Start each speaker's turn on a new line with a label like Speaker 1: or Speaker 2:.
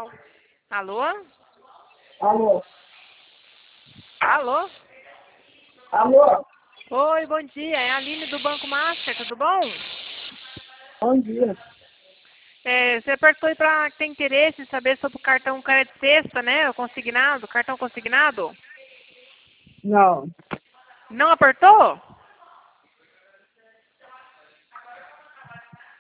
Speaker 1: Tchau. Alô?
Speaker 2: Alô?
Speaker 1: Alô?
Speaker 2: Alô?
Speaker 1: Oi, bom dia. É a Aline do Banco Master, tudo bom?
Speaker 2: Bom dia.
Speaker 1: Você apertou aí para ter interesse em saber sobre o cartão crédito sexta, né? O consignado, cartão consignado?
Speaker 2: Não.
Speaker 1: Não apertou?